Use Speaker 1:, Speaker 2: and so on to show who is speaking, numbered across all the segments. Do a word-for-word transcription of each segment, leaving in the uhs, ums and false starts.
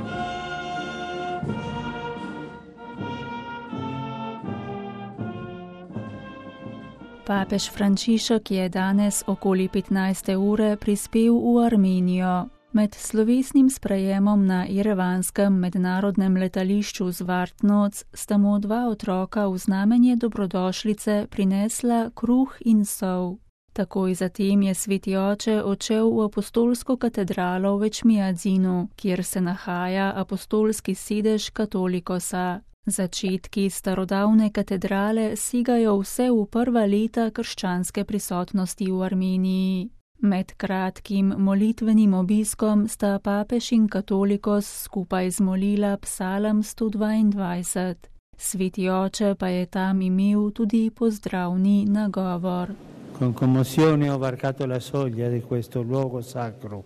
Speaker 1: Papež Frančišek je danes okoli petnajste ure prispel v Armenijo. Med slovesnim sprejemom na jerevanskem mednarodnem letališču Zvartnoc sta mu dva otroka v znamenje dobrodošlice prinesla kruh in sol. Takoj zatem je sveti oče odšel v apostolsko katedralo v Ečmiadzinu, kjer se nahaja apostolski sedež Katolikosa. Začetki starodavne katedrale segajo vse v prva leta krščanske prisotnosti v Armeniji. Med kratkim molitvenim obiskom sta papež in katolikos skupaj zmolila psalm sto dvaindvajset. Sveti oče pa je tam imel tudi pozdravni nagovor.
Speaker 2: Con commozione ho varcato la soglia di questo luogo sacro.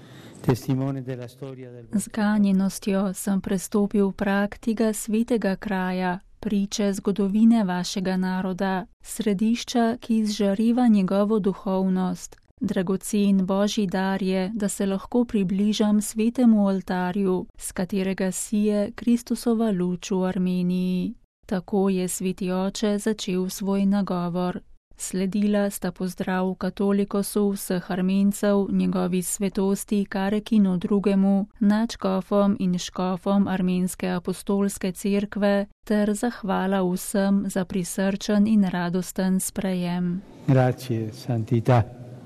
Speaker 1: Z ganjenostjo sem prestopil prag tega svetega kraja, priče zgodovine vašega naroda, središča, ki izžariva njegovo duhovnost. Dragocen Božji dar je, da se lahko približam svetemu oltarju, s katerega sije Kristusova luč v Armeniji. Tako je sveti oče začel svoj nagovor. Sledila sta pozdrav katolikosu vseh Armencev, njegovi svetosti Karekinu drugemu, nadškofom in škofom Armenske apostolske cerkve ter zahvala vsem za prisrčen in radosten sprejem.
Speaker 2: Grazie, santità,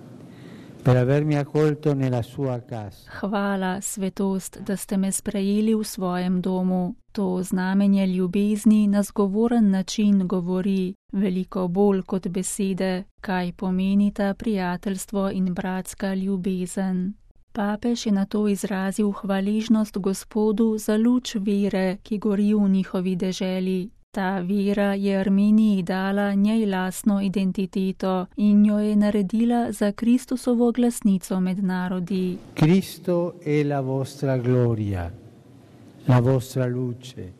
Speaker 2: per avermi accolto nella sua casa.
Speaker 1: Hvala, svetost, da ste me sprejeli v svojem domu. To znamenje ljubezni na zgovoren način govori, veliko bolj kot besede, kaj pomenita prijateljstvo in bratska ljubezen. Papež je nato izrazil hvaležnost Gospodu za luč vere, ki gori v njihovi deželi. Ta vera je Armeniji dala njej lastno identiteto in jo je naredila za Kristusovo glasnico med narodi.
Speaker 2: Cristo è la vostra gloria. La vostra luce,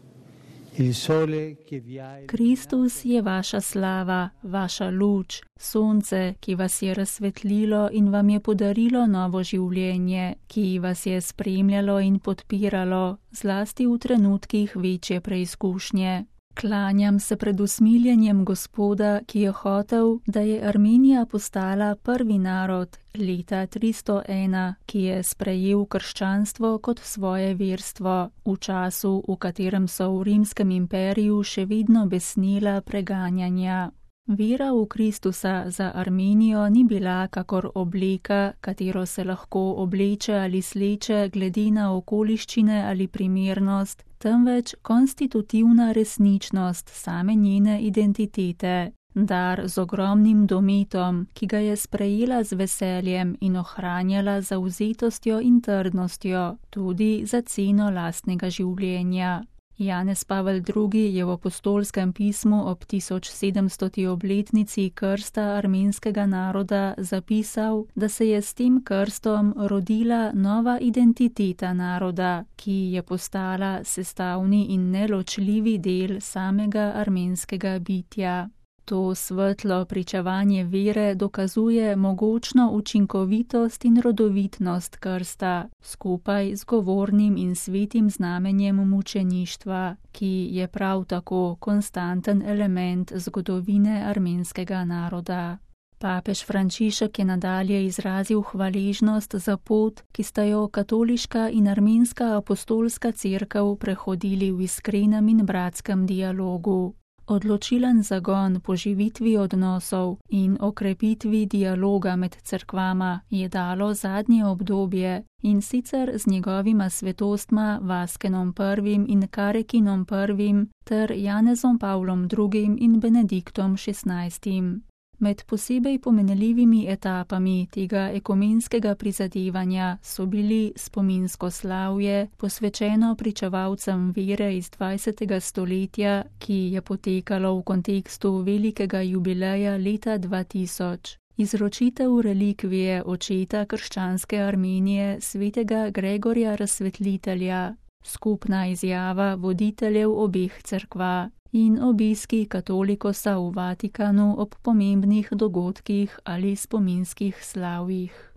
Speaker 2: il sole che vi ha...
Speaker 1: Kristus je vaša slava, vaša luč, sonce, ki vas je razsvetlilo in vam je podarilo novo življenje, ki vas je spremljalo in podpiralo, zlasti v trenutkih večje preizkušnje. Klanjam se pred usmiljenjem Gospoda, ki je hotel, da je Armenija postala prvi narod leta tristo ena, ki je sprejel krščanstvo kot svoje verstvo, v času, v katerem so v Rimskem imperiju še vedno besnela preganjanja. Vera v Kristusa za Armenijo ni bila kakor obleka, katero se lahko obleče ali sleče glede na okoliščine ali primernost, temveč konstitutivna resničnost same njene identitete, dar z ogromnim dometom, ki ga je sprejela z veseljem in ohranjala zavzetostjo in trdnostjo, tudi za ceno lastnega življenja. Janez Pavel drugi je v apostolskem pismu ob tisoč sedemstoti obletnici krsta armenskega naroda zapisal, da se je s tem krstom rodila nova identiteta naroda, ki je postala sestavni in neločljivi del samega armenskega bitja. To svetlo pričevanje vere dokazuje mogočno učinkovitost in rodovitnost krsta, skupaj z govornim in svetim znamenjem mučeništva, ki je prav tako konstanten element zgodovine armenskega naroda. Papež Frančišek je nadalje izrazil hvaležnost za pot, ki sta jo katoliška in armenska apostolska cerkev prehodili v iskrenem in bratskem dialogu. Odločilen zagon po živitvi odnosov in okrepitvi dialoga med cerkvama je dalo zadnje obdobje, in sicer z njegovima svetostma Vaskenom prvim in Karekinom prvim ter Janezom Pavlom drugim in Benediktom šestnajstim. Med posebej pomenljivimi etapami tega ekumenskega prizadevanja so bili spominsko slavje, posvečeno pričevalcem vere iz dvajsetega stoletja, ki je potekalo v kontekstu velikega jubileja leta dva tisoč. Izročitev relikvije očeta krščanske Armenije svetega Gregorja Razsvetlitelja, skupna izjava voditeljev obeh cerkva in obiski katolikosa v Vatikanu ob pomembnih dogodkih ali spominskih slavjih.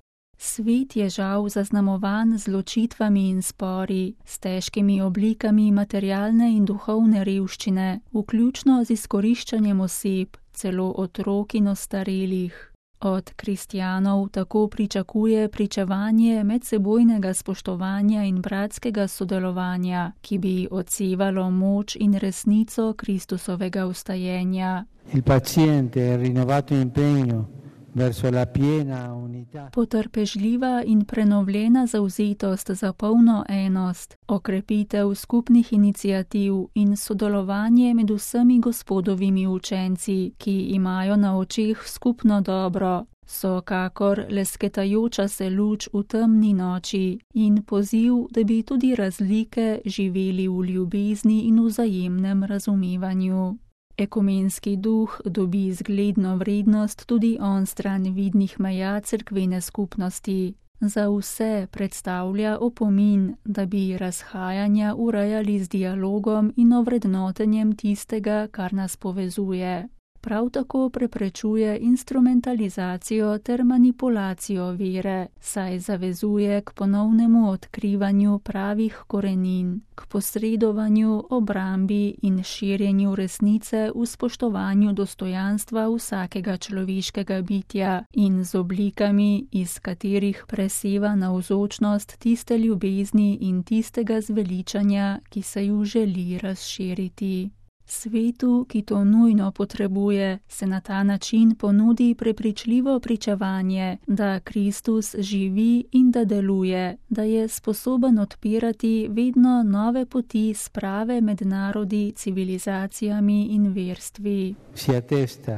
Speaker 1: Svet je žal zaznamovan z ločitvami in spori, s težkimi oblikami materialne in duhovne revščine, vključno z izkoriščanjem oseb, celo otrok in ostarelih. Od kristjanov tako pričakuje pričevanje medsebojnega spoštovanja in bratskega sodelovanja, ki bi odsevalo moč in resnico Kristusovega vstajenja.
Speaker 2: Il paziente e rinnovato impegno verso la piena unità.
Speaker 1: Potrpežljiva in prenovljena zavzetost za polno enost, okrepitev skupnih iniciativ in sodelovanje med vsemi Gospodovimi učenci, ki imajo na očeh skupno dobro, so kakor lesketajoča se luč v temni noči in poziv, da bi tudi razlike živeli v ljubezni in vzajemnem razumevanju. Ekumenski duh dobi zgledno vrednost tudi onstran vidnih meja cerkvene skupnosti. Za vse predstavlja opomin, da bi razhajanja urejali z dialogom in ovrednotenjem tistega, kar nas povezuje. Prav tako preprečuje instrumentalizacijo ter manipulacijo vere, saj zavezuje k ponovnemu odkrivanju pravih korenin, k posredovanju, obrambi in širjenju resnice v spoštovanju dostojanstva vsakega človeškega bitja in z oblikami, iz katerih preseva navzočnost tiste ljubezni in tistega zveličanja, ki se ju želi razširiti. Svetu, ki to nujno potrebuje, se na ta način ponudi prepričljivo pričevanje, da Kristus živi in da deluje, da je sposoben odpirati vedno nove poti sprave med narodi, civilizacijami in verstvi.
Speaker 2: Si attesta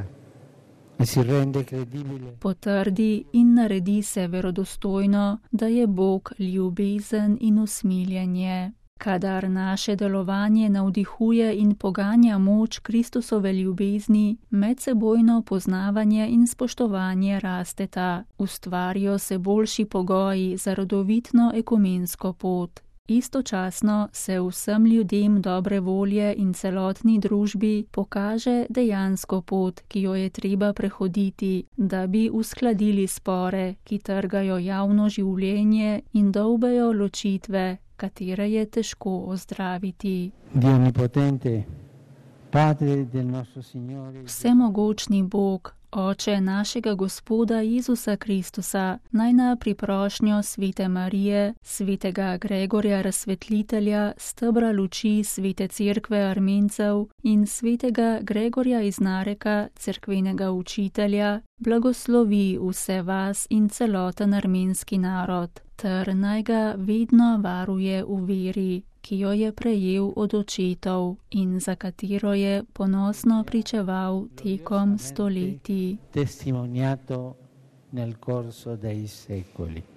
Speaker 2: e si rende credibile.
Speaker 1: Potrdi in naredi se verodostojno, da je Bog ljubezen in usmiljenje. Kadar naše delovanje navdihuje in poganja moč Kristusove ljubezni, medsebojno poznavanje in spoštovanje rasteta, ustvarijo se boljši pogoji za rodovitno ekumensko pot. Istočasno se vsem ljudem dobre volje in celotni družbi pokaže dejansko pot, ki jo je treba prehoditi, da bi uskladili spore, ki trgajo javno življenje in dolbejo ločitve, katere je težko ozdraviti.
Speaker 2: Dio onnipotente, Padre del nostro Signore.
Speaker 1: Vsemogočni Bog, Oče našega Gospoda Jezusa Kristusa, naj na priprošnjo Svete Marije, svetega Gregorja Razsvetlitelja, stebra luči Svete Cerkve Armencev in svetega Gregorja iz Nareka, cerkvenega učitelja, blagoslovi vse vas in celoten armenski narod, ter naj ga vedno varuje v veri, ki jo je prejel od očetov in za katero je ponosno pričeval tekom stoletij.
Speaker 2: Testimoniato nel corso dei secoli.